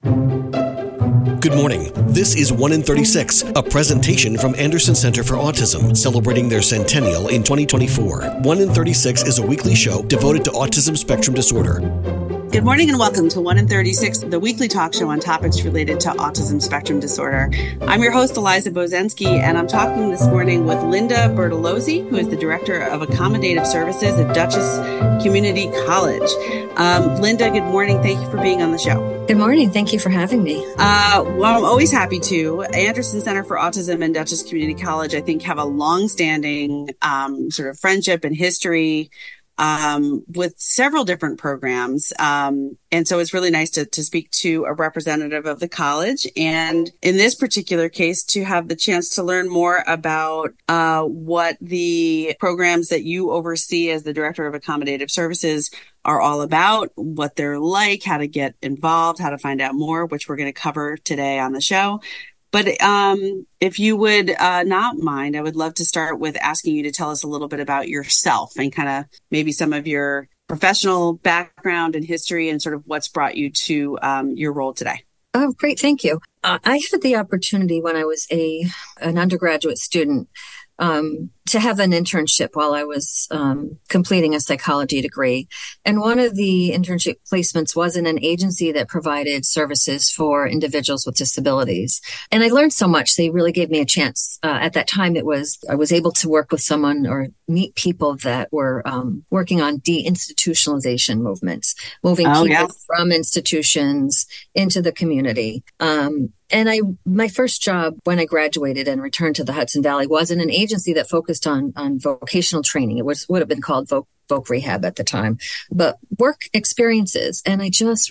Good morning. This is 1 in 36, a presentation from Anderson Center for Autism, celebrating their centennial in 2024. 1 in 36 is a weekly show devoted to autism spectrum disorder. Good morning and welcome to 1 in 36, the weekly talk show on topics related to autism spectrum disorder. I'm your host, Eliza Bozensky, and I'm talking this morning with Linda Bertolozzi, who is the Director of Accommodative Services at Dutchess Community College. Linda, good morning. Thank you for being on the show. Good morning. Thank you for having me. Well, I'm always happy to. Anderson Center for Autism and Dutchess Community College, I think, have a long-standing sort of friendship and history with several different programs. And so it's really nice to speak to a representative of the college. And in this particular case, to have the chance to learn more about what the programs that you oversee as the Director of Accommodative Services are all about, what they're like, how to get involved, how to find out more, which we're going to cover today on the show. But if you would not mind, I would love to start with asking you to tell us a little bit about yourself and kind of maybe some of your professional background and history and sort of what's brought you to your role today. Oh, great. Thank you. I had the opportunity when I was an undergraduate student to have an internship while I was completing a psychology degree. And one of the internship placements was in an agency that provided services for individuals with disabilities. And I learned so much. They really gave me a chance. At that time, I was able to work with someone or meet people that were working on deinstitutionalization movements, moving people from institutions into the community. And my first job when I graduated and returned to the Hudson Valley was in an agency that focused on vocational training. It would have been called Voc Rehab at the time, but work experiences. And I just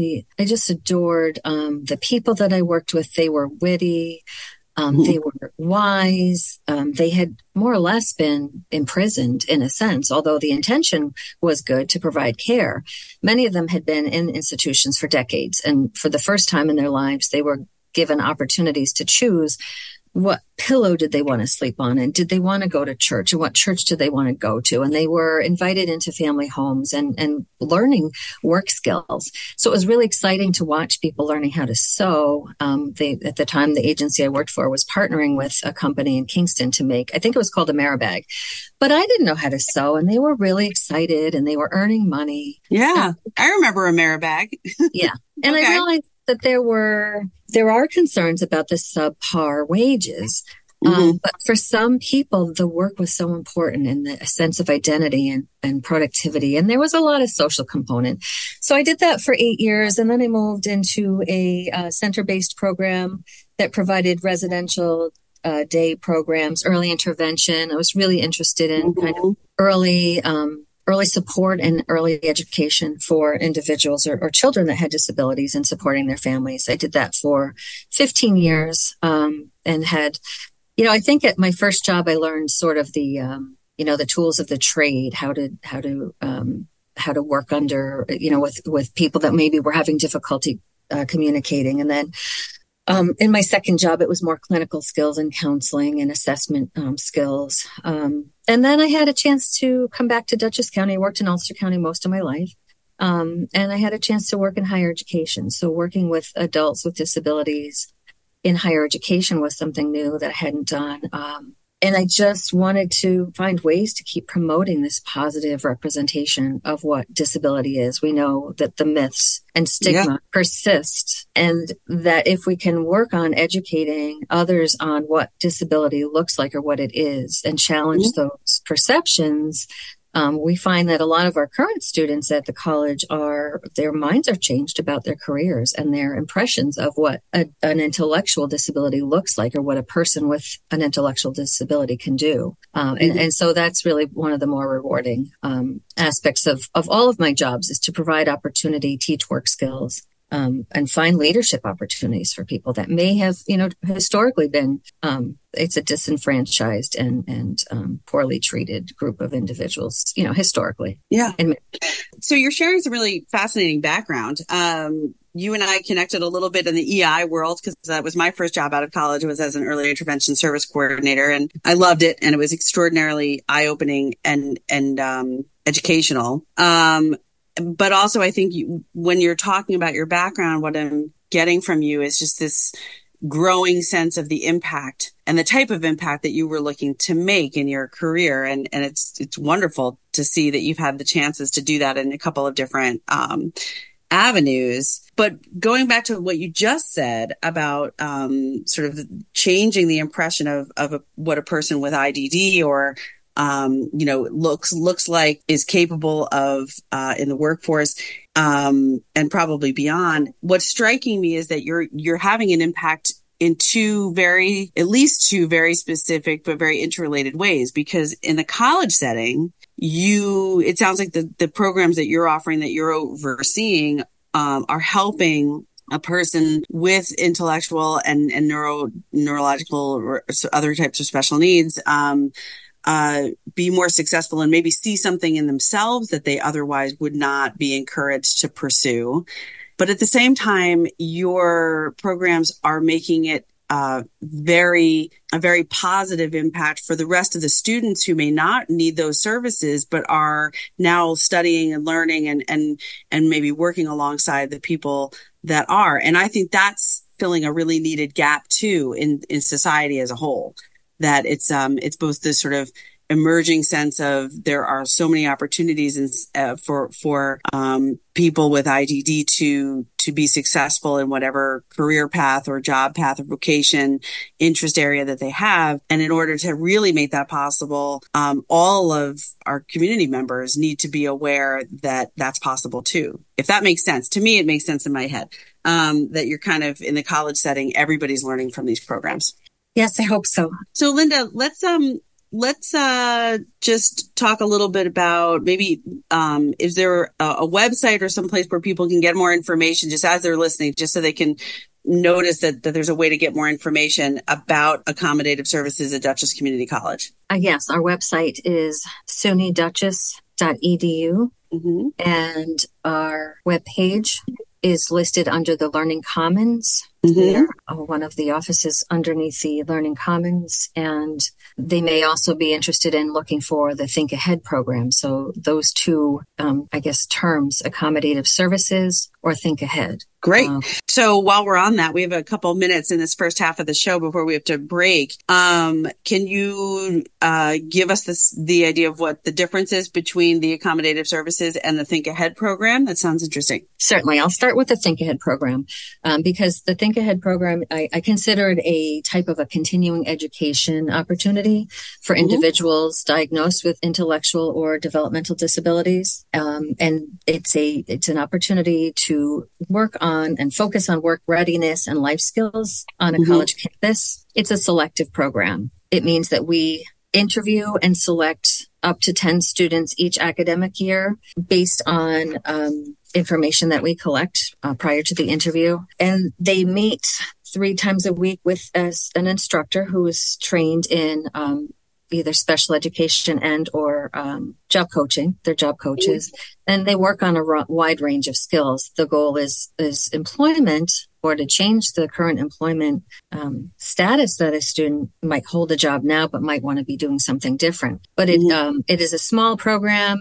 adored the people that I worked with. They were witty. They were wise. They had more or less been imprisoned in a sense, although the intention was good to provide care. Many of them had been in institutions for decades. And for the first time in their lives, they were given opportunities to choose what pillow did they want to sleep on, and did they want to go to church, and what church did they want to go to? And they were invited into family homes and learning work skills. So it was really exciting to watch people learning how to sew. At the time, the agency I worked for was partnering with a company in Kingston to make, I think it was called Ameribag. But I didn't know how to sew, and they were really excited, and they were earning money. Yeah, I remember Ameribag. Yeah. And I realized that there are concerns about the subpar wages. But for some people, the work was so important in the sense of identity and productivity. And there was a lot of social component. So I did that for 8 years. And then I moved into a center-based program that provided residential day programs, early intervention. I was really interested in kind of early support and early education for individuals or children that had disabilities and supporting their families. I did that for 15 years and had, I think at my first job, I learned sort of the tools of the trade, how to work under, with people that maybe were having difficulty communicating. And then in my second job, it was more clinical skills and counseling and assessment skills. And then I had a chance to come back to Dutchess County. I worked in Ulster County most of my life. And I had a chance to work in higher education. So working with adults with disabilities in higher education was something new that I hadn't done. And I just wanted to find ways to keep promoting this positive representation of what disability is. We know that the myths and stigma persist, and that if we can work on educating others on what disability looks like or what it is and challenge those perceptions, we find that a lot of our current students at the college their minds are changed about their careers and their impressions of what an intellectual disability looks like or what a person with an intellectual disability can do. And so that's really one of the more rewarding aspects of all of my jobs, is to provide opportunity, teach work skills, and find leadership opportunities for people that may have, historically been, it's a disenfranchised and poorly treated group of individuals, historically. Yeah. So you're sharing some really fascinating background. You and I connected a little bit in the EI world because that was my first job out of college. It was as an early intervention service coordinator, and I loved it. And it was extraordinarily eye-opening and educational. But also, I think when you're talking about your background, what I'm getting from you is just this growing sense of the impact and the type of impact that you were looking to make in your career. And it's wonderful to see that you've had the chances to do that in a couple of different avenues. But going back to what you just said about sort of changing the impression of what a person with IDD or looks like, is capable of in the workforce and probably beyond. What's striking me is that you're having an impact in at least two very specific but very interrelated ways. Because in the college setting, it sounds like the programs that you're offering, that you're overseeing, are helping a person with intellectual and neurological or other types of special needs be more successful and maybe see something in themselves that they otherwise would not be encouraged to pursue. But at the same time, your programs are making it a very positive impact for the rest of the students who may not need those services, but are now studying and learning and maybe working alongside the people that are. And I think that's filling a really needed gap too in society as a whole. That it's both this sort of emerging sense of there are so many opportunities for people with IDD to be successful in whatever career path or job path or vocation interest area that they have. And in order to really make that possible, all of our community members need to be aware that that's possible too. If that makes sense. To me, it makes sense in my head that you're kind of in the college setting, everybody's learning from these programs. Yes, I hope so. So Linda, let's just talk a little bit about maybe, is there a website or someplace where people can get more information just as they're listening, just so they can notice that there's a way to get more information about accommodative services at Dutchess Community College? Yes, our website is sunydutchess.edu, mm-hmm. and our webpage is listed under the Learning Commons. Mm-hmm. We're one of the offices underneath the Learning Commons, and they may also be interested in looking for the Think Ahead program. So those two, terms, accommodative services or Think Ahead. Great. So while we're on that, we have a couple minutes in this first half of the show before we have to break. Can you give us the idea of what the difference is between the accommodative services and the Think Ahead program? That sounds interesting. Certainly. I'll start with the Think Ahead program because the Think Ahead program, I consider it a type of a continuing education opportunity for individuals diagnosed with intellectual or developmental disabilities. And it's an opportunity to work on and focus on work readiness and life skills on a college campus. It's a selective program. It means that we interview and select up to 10 students each academic year based on information that we collect prior to the interview. And they meet 3 times a week with an instructor who is trained in either special education and or job coaching. They're job coaches, and they work on a wide range of skills. The goal is employment, or to change the current employment status that a student might hold a job now, but might want to be doing something different. But it is a small program.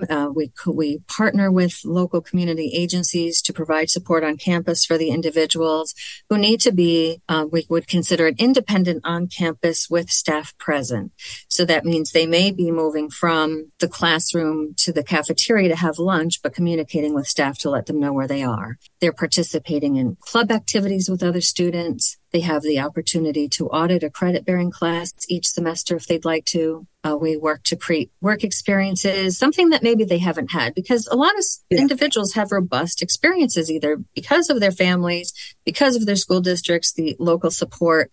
We partner with local community agencies to provide support on campus for the individuals who need to be, we would consider it independent on campus with staff present. So that means they may be moving from the classroom to the cafeteria to have lunch, but communicating with staff to let them know where they are. They're participating in club activities with other students. They have the opportunity to audit a credit-bearing class each semester if they'd like to. We work to create work experiences, something that maybe they haven't had, because a lot of individuals have robust experiences, either because of their families, because of their school districts, the local support.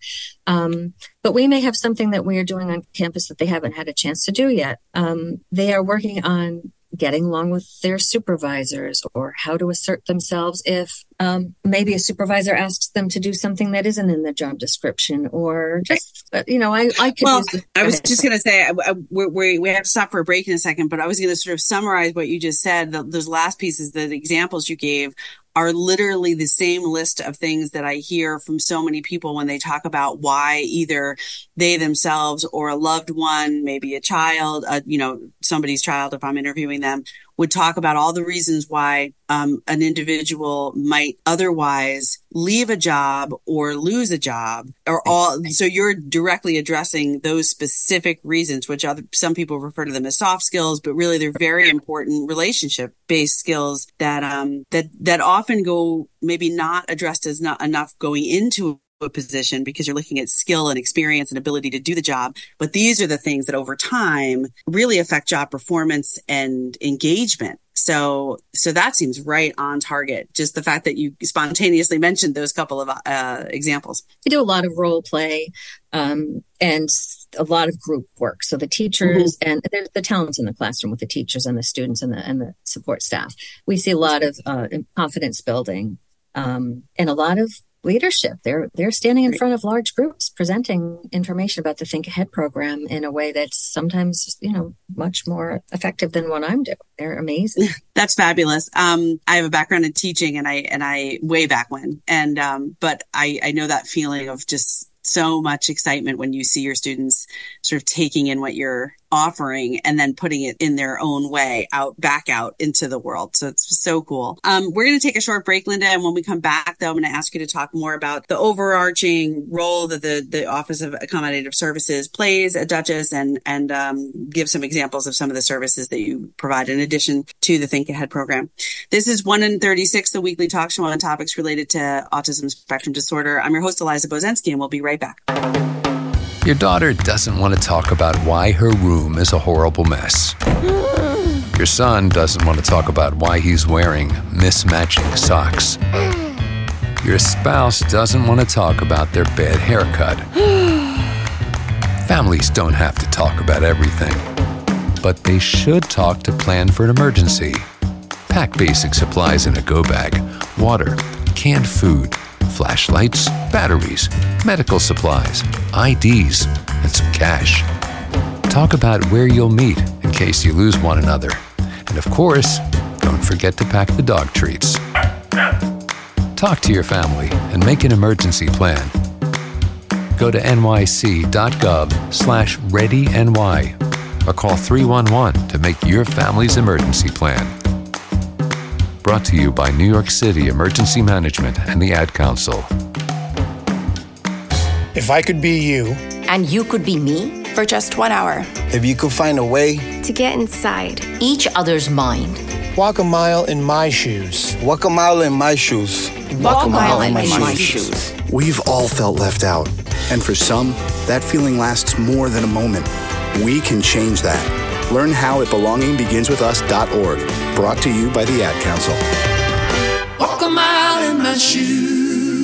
But we may have something that we are doing on campus that they haven't had a chance to do yet. They are working on getting along with their supervisors, or how to assert themselves if maybe a supervisor asks them to do something that isn't in the job description, or just, I could I was just going to say, we have to stop for a break in a second, but I was going to sort of summarize what you just said. Those last pieces, the examples you gave, are literally the same list of things that I hear from so many people when they talk about why either they themselves or a loved one, maybe a child, somebody's child, if I'm interviewing them, would talk about all the reasons why an individual might otherwise leave a job or lose a job, or all. So you're directly addressing those specific reasons, which some people refer to them as soft skills, but really they're very important relationship-based skills that often go maybe not addressed as not enough going into a position, because you're looking at skill and experience and ability to do the job. But these are the things that over time really affect job performance and engagement. So that seems right on target. Just the fact that you spontaneously mentioned those couple of examples. We do a lot of role play and a lot of group work. So the teachers and the talents in the classroom with the teachers and the students and the support staff. We see a lot of confidence building and a lot of leadership. They're standing in front of large groups presenting information about the Think Ahead program in a way that's sometimes, much more effective than what I'm doing. They're amazing. That's fabulous. I have a background in teaching and I way back when, but I know that feeling of just so much excitement when you see your students sort of taking in what you're offering and then putting it in their own way back out into the world. So it's so cool. We're going to take a short break, Linda. And when we come back, though, I'm going to ask you to talk more about the overarching role that the Office of Accommodative Services plays at Dutchess and give some examples of some of the services that you provide in addition to the Think Ahead program. This is 1 in 36, the weekly talk show on topics related to autism spectrum disorder. I'm your host, Eliza Bozensky, and we'll be right back. Your daughter doesn't want to talk about why her room is a horrible mess. Your son doesn't want to talk about why he's wearing mismatching socks. Your spouse doesn't want to talk about their bad haircut. Families don't have to talk about everything, but they should talk to plan for an emergency. Pack basic supplies in a go bag: water, canned food, flashlights, batteries, medical supplies, IDs, and some cash. Talk about where you'll meet in case you lose one another. And of course, don't forget to pack the dog treats. Talk to your family and make an emergency plan. Go to nyc.gov/readyny or call 311 to make your family's emergency plan. Brought to you by New York City Emergency Management and the Ad Council. If I could be you. And you could be me. For just 1 hour. If you could find a way. To get inside. Each other's mind. Walk a mile in my shoes. Walk a mile in my shoes. Walk a mile in my shoes. We've all felt left out. And for some, that feeling lasts more than a moment. We can change that. Learn how at belongingbeginswithus.org. Brought to you by the Ad Council. Walk a mile in my shoes.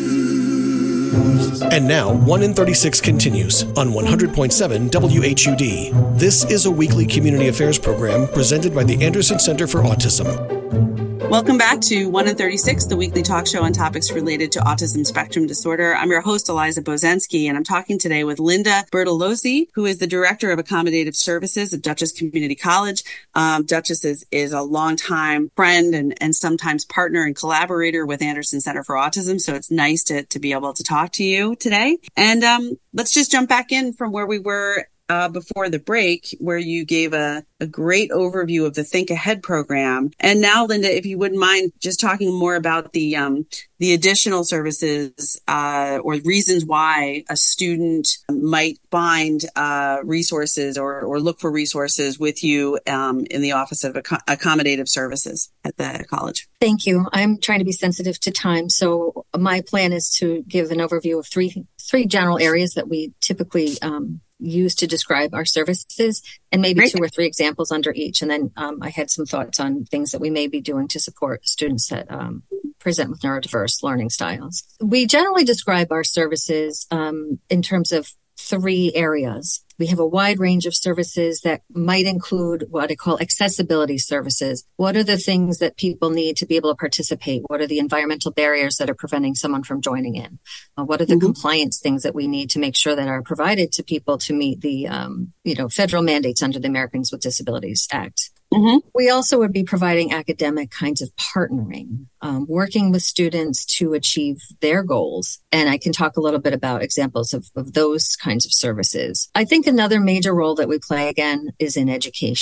And now, 1 in 36 continues on 100.7 WHUD. This is a weekly community affairs program presented by the Anderson Center for Autism. Welcome back to 1 in 36, the weekly talk show on topics related to autism spectrum disorder. I'm your host, Eliza Bozensky, and I'm talking today with Linda Bertolozzi, who is the Director of Accommodative Services at Dutchess Community College. Dutchess is a longtime friend and sometimes partner and collaborator with Anderson Center for Autism, so it's nice to be able to talk to you today. And let's just jump back in from where we were before the break, where you gave a great overview of the Think Ahead program. And now, Linda, if you wouldn't mind just talking more about the additional services or reasons why a student might find resources or look for resources with you in the Office of Accommodative Services at the college. Thank you. I'm trying to be sensitive to time. So my plan is to give an overview of three general areas that we typically use to describe our services, and maybe Great. 2 or 3 examples under each. And then I had some thoughts on things that we may be doing to support students that present with neurodiverse learning styles. We generally describe our services in terms of 3 areas. We have a wide range of services that might include what I call accessibility services. What are the things that people need to be able to participate? What are the environmental barriers that are preventing someone from joining in? What are the compliance things that we need to make sure that are provided to people to meet the federal mandates under the Americans with Disabilities Act? We also would be providing academic kinds of partnering, working with students to achieve their goals. And I can talk a little bit about examples of those kinds of services. I think another major role that we play, again, is in education.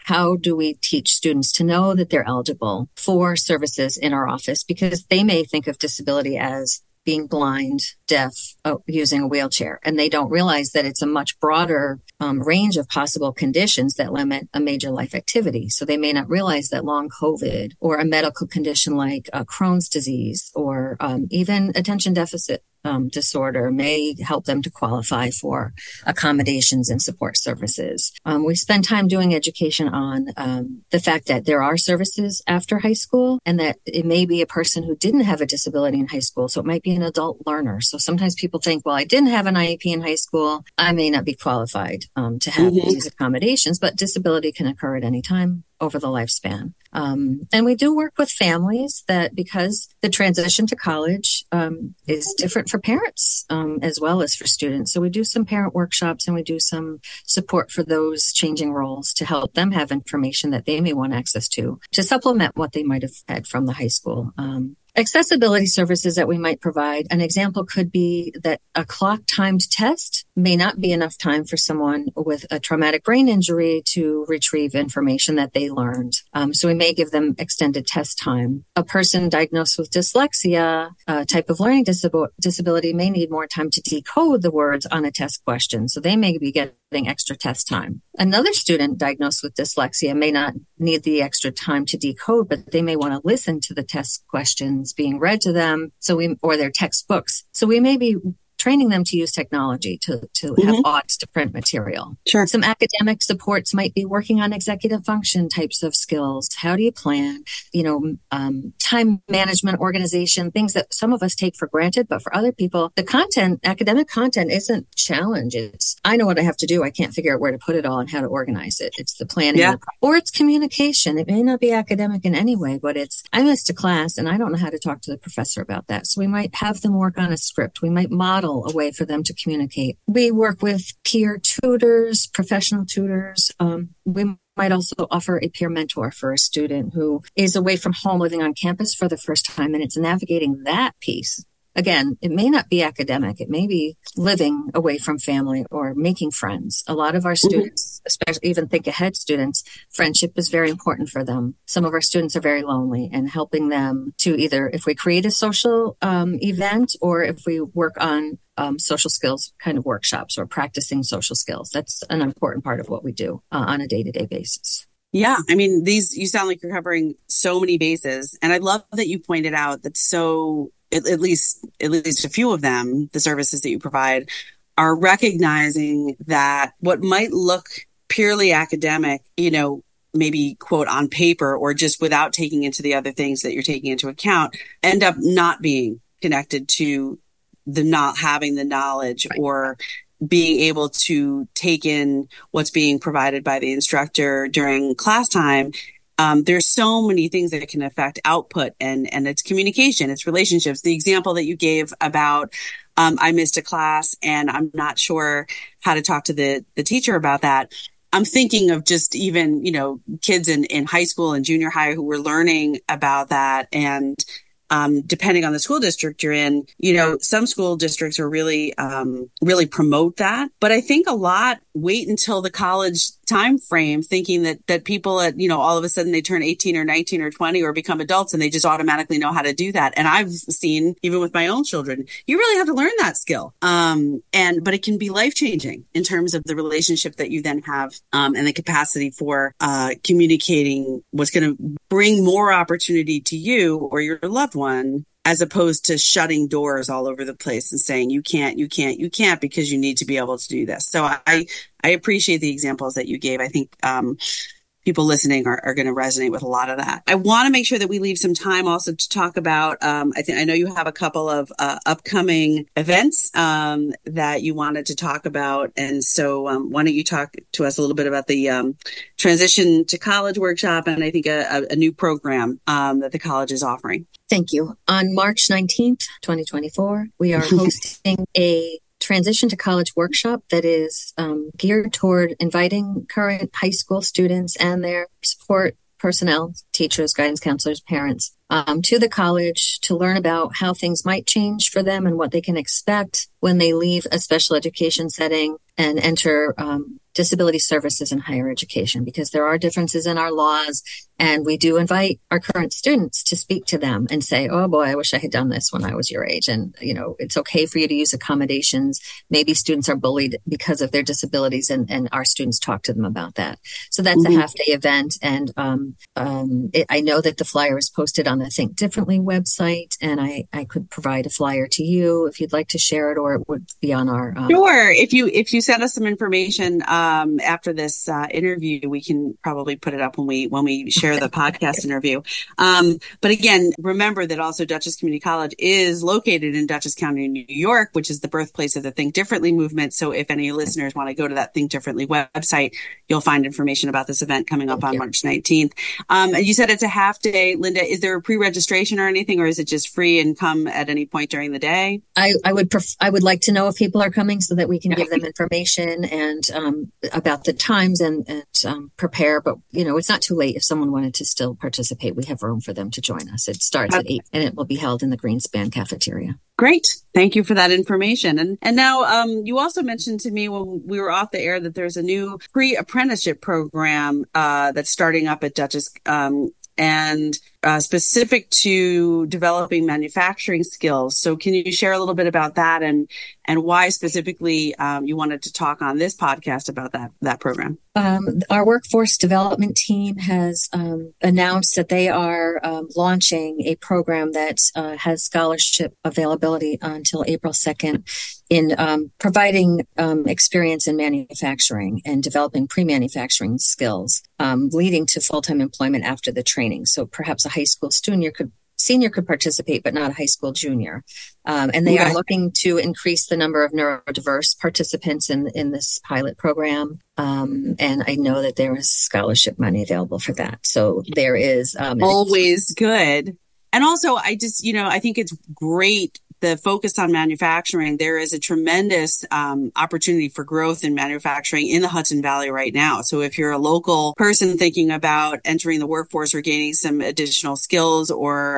how do we teach students to know that they're eligible for services in our office? Because they may think of disability as being blind, deaf, using a wheelchair, and they don't realize that it's a much broader range of possible conditions that limit a major life activity. So they may not realize that long COVID or a medical condition like Crohn's disease or even attention deficit disorder may help them to qualify for accommodations and support services. We spend time doing education on the fact that there are services after high school and that it may be a person who didn't have a disability in high school. So it might be an adult learner. So sometimes people think, well, I didn't have an IEP in high school. I may not be qualified to have these accommodations, but disability can occur at any time over the lifespan. And we do work with families that because the transition to college is different for parents as well as for students. So we do some parent workshops and we do some support for those changing roles to help them have information that they may want access to supplement what they might have had from the high school. Accessibility services that we might provide. An example could be that a clock-timed test may not be enough time for someone with a traumatic brain injury to retrieve information that they learned. So we may give them extended test time. A person diagnosed with dyslexia, a type of learning disability, may need more time to decode the words on a test question. So they may be getting extra test time. Another student diagnosed with dyslexia may not need the extra time to decode, but they may want to listen to the test questions being read to them. Or their textbooks. So we may be training them to use technology to have odds to print material. Sure. Some academic supports might be working on executive function types of skills. How do you plan? Time management, organization, things that some of us take for granted, but for other people, the academic content isn't challenge. It's, I know what I have to do. I can't figure out where to put it all and how to organize it. It's the planning, or it's communication. It may not be academic in any way, but it's, I missed a class and I don't know how to talk to the professor about that. So we might have them work on a script. We might model a way for them to communicate. We work with peer tutors, professional tutors. We might also offer a peer mentor for a student who is away from home living on campus for the first time, and it's navigating that piece. Again, it may not be academic. It may be living away from family or making friends. A lot of our students, especially even think ahead students, friendship is very important for them. Some of our students are very lonely, and helping them to either, if we create a social event or if we work on social skills kind of workshops or practicing social skills, that's an important part of what we do on a day-to-day basis. Yeah. I mean, you sound like you're covering so many bases. And I love that you pointed out that at least a few of them, the services that you provide, are recognizing that what might look purely academic, maybe quote on paper or just without taking into the other things that you're taking into account, end up not being connected to the not having the knowledge or being able to take in what's being provided by the instructor during class time. There's so many things that can affect output and it's communication, it's relationships. The example that you gave about, I missed a class and I'm not sure how to talk to the teacher about that. I'm thinking of just even, kids in high school and junior high who were learning about that. And depending on the school district you're in, some school districts are really promote that. But I think a lot wait until the college time frame, thinking that people at, all of a sudden they turn 18 or 19 or 20 or become adults and they just automatically know how to do that. And I've seen, even with my own children, you really have to learn that skill. But it can be life changing in terms of the relationship that you then have, and the capacity for, communicating what's going to bring more opportunity to you or your loved one, as opposed to shutting doors all over the place and saying, you can't because you need to be able to do this. So I appreciate the examples that you gave. I think, people listening are going to resonate with a lot of that. I want to make sure that we leave some time also to talk about, I know you have a couple of upcoming events that you wanted to talk about. And so why don't you talk to us a little bit about the Transition to College workshop and I think a new program that the college is offering. Thank you. On March 19th, 2024, we are hosting a Transition to College workshop that is geared toward inviting current high school students and their support personnel, teachers, guidance counselors, parents, to the college to learn about how things might change for them and what they can expect when they leave a special education setting and enter disability services in higher education, because there are differences in our laws. And we do invite our current students to speak to them and say, oh boy, I wish I had done this when I was your age. And, it's okay for you to use accommodations. Maybe students are bullied because of their disabilities, and our students talk to them about that. So that's a half-day event. And I know that the flyer is posted on the Think Differently website, and I could provide a flyer to you if you'd like to share it, or it would be on our... Sure. If you send us some information after this interview, we can probably put it up when we share the podcast interview. But again, remember that also Dutchess Community College is located in Dutchess County, New York, which is the birthplace of the Think Differently movement. So if any listeners want to go to that Think Differently website, you'll find information about this event coming up on March 19th. You said it's a half day. Linda, is there a pre-registration or anything, or is it just free and come at any point during the day? I would like to know if people are coming so that we can give them information and about the times and prepare. But, it's not too late if someone wanted to still participate. We have room for them to join us. It starts at 8 and it will be held in the Greenspan cafeteria. Great. Thank you for that information. And now you also mentioned to me when we were off the air that there's a new pre-apprenticeship program that's starting up at Dutchess and specific to developing manufacturing skills. So can you share a little bit about that and why specifically you wanted to talk on this podcast about that program? Our workforce development team has announced that they are launching a program that has scholarship availability until April 2nd in providing experience in manufacturing and developing pre-manufacturing skills, leading to full-time employment after the training. So perhaps a high school senior could participate, but not a high school junior. And they are looking to increase the number of neurodiverse participants in this pilot program. And I know that there is scholarship money available for that. So there is always good. And also, I think it's great. The focus on manufacturing, there is a tremendous opportunity for growth in manufacturing in the Hudson Valley right now. So if you're a local person thinking about entering the workforce or gaining some additional skills or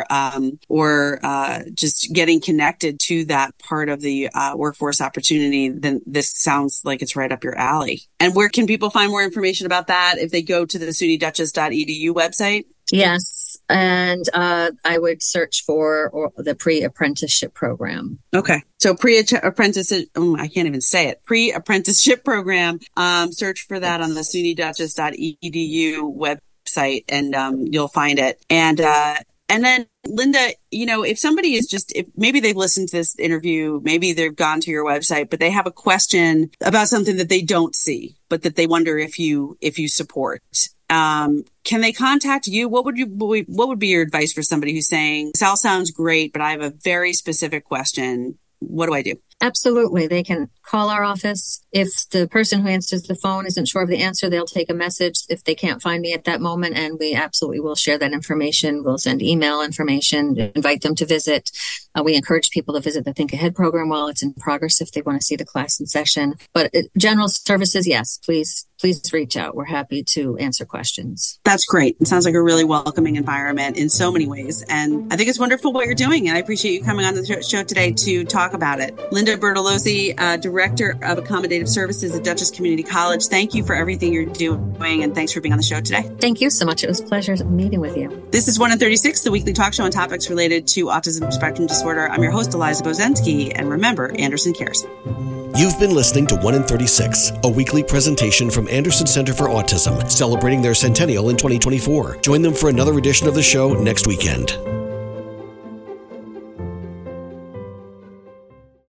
just getting connected to that part of the workforce opportunity, then this sounds like it's right up your alley. And where can people find more information about that if they go to the SUNY-Dutchess.edu website? Yes. And I would search for the pre-apprenticeship program. Okay. So pre-apprenticeship, I can't even say it. Pre-apprenticeship program. Search for that on the SUNY-Dutchess.edu website and you'll find it. And then, Linda, if somebody is if maybe they've listened to this interview, maybe they've gone to your website, but they have a question about something that they don't see, but that they wonder if you support. Can they contact you? What would be your advice for somebody who's saying, this all sounds great, but I have a very specific question. What do I do? Absolutely. They can call our office. If the person who answers the phone isn't sure of the answer, they'll take a message if they can't find me at that moment, and we absolutely will share that information. We'll send email information, invite them to visit. We encourage people to visit the Think Ahead program while it's in progress if they want to see the class in session. But general services, yes, please reach out. We're happy to answer questions. That's great. It sounds like a really welcoming environment in so many ways. And I think it's wonderful what you're doing. And I appreciate you coming on the show today to talk about it. Linda Bertolozzi, Director of Accommodative Services at Dutchess Community College. Thank you for everything you're doing. And thanks for being on the show today. Thank you so much. It was a pleasure meeting with you. This is 1 in 36, the weekly talk show on topics related to autism spectrum disorder. I'm your host, Eliza Bozensky. And remember, Anderson cares. You've been listening to 1 in 36, a weekly presentation from Anderson Center for Autism, celebrating their centennial in 2024. Join them for another edition of the show next weekend.